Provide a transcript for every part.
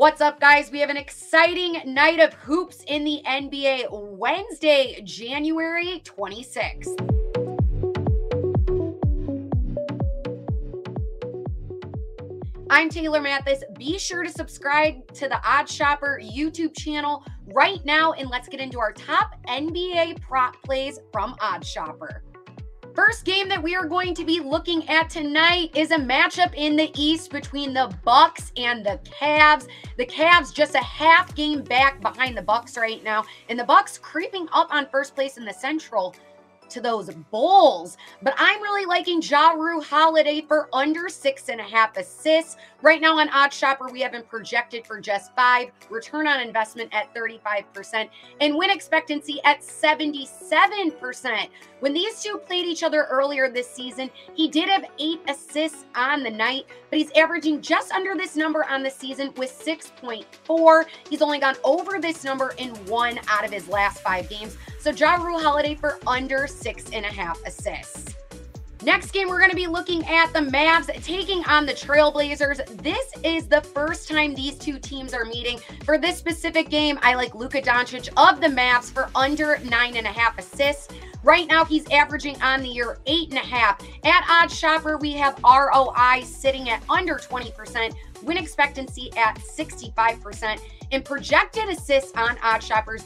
What's up, guys? We have an exciting night of hoops in the NBA Wednesday, January 26th. I'm Taylor Mathis. Be sure to subscribe to the OddsShopper YouTube channel right now, and let's get into our top NBA prop plays from OddsShopper. First game that we are going to be looking at tonight is a matchup in the East between the Bucks and the Cavs. The Cavs just a half game back behind the Bucks right now, and the Bucks creeping up on first place in the Central to those Bulls. But I'm really liking Ja Rule Holiday for under 6.5 assists. Right now on OddsShopper, we have him projected for just 5, return on investment at 35%, and win expectancy at 77%. When these two played each other earlier this season, he did have 8 assists on the night, but he's averaging just under this number on the season with 6.4. He's only gone over this number in 1 out of his last 5 games. So Ja Rule Holiday for under 6.5 assists. Next game, we're going to be looking at the Mavs taking on the Trailblazers. This is the first time these two teams are meeting. For this specific game, I like Luka Doncic of the Mavs for under 9.5 assists. Right now, he's averaging on the year 8.5. At OddsShopper, we have ROI sitting at under 20%, win expectancy at 65%, and projected assists on OddsShopper's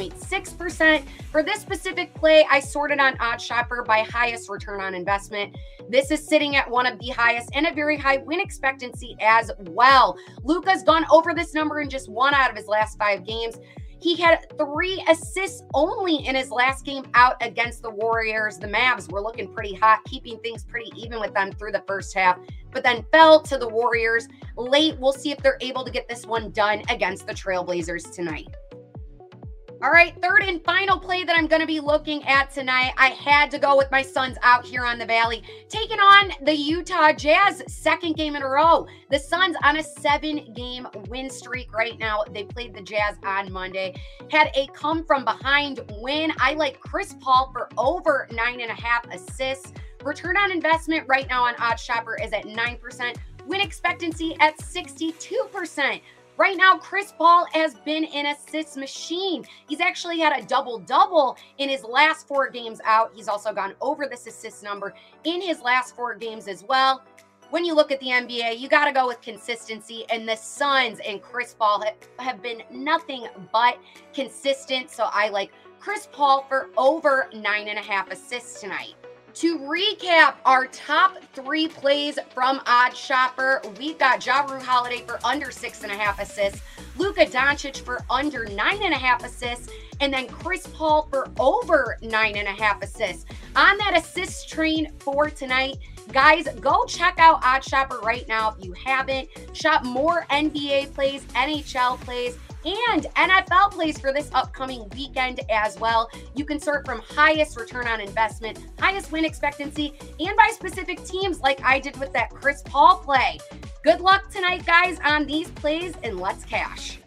8.6%. For this specific play, I sorted on OddsShopper by highest return on investment. This is sitting at one of the highest and a very high win expectancy as well. Luka's gone over this number in just 1 out of his last 5 games. He had 3 assists only in his last game out against the Warriors. The Mavs were looking pretty hot, keeping things pretty even with them through the first half, but then fell to the Warriors late. We'll see if they're able to get this one done against the Trailblazers tonight. All right, third and final play that I'm going to be looking at tonight. I had to go with my Suns out here on the Valley, taking on the Utah Jazz, second game in a row. The Suns on a 7-game win streak right now. They played the Jazz on Monday. Had a come-from-behind win. I like Chris Paul for over 9.5 assists. Return on investment right now on OddsShopper is at 9%. Win expectancy at 62%. Right now, Chris Paul has been an assist machine. He's actually had a double-double in his last 4 games out. He's also gone over this assist number in his last 4 games as well. When you look at the NBA, you got to go with consistency, and the Suns and Chris Paul have been nothing but consistent. So I like Chris Paul for over 9.5 assists tonight. To recap our top 3 plays from OddsShopper, we've got Ja Rule Holiday for under 6.5 assists, Luka Doncic for under 9.5 assists, and then Chris Paul for over 9.5 assists. On that assist train for tonight, guys, go check out OddsShopper right now if you haven't. Shop more NBA plays, NHL plays, and NFL plays for this upcoming weekend as well. You can sort from highest return on investment, highest win expectancy, and by specific teams like I did with that Chris Paul play. Good luck tonight, guys, on these plays, and let's cash.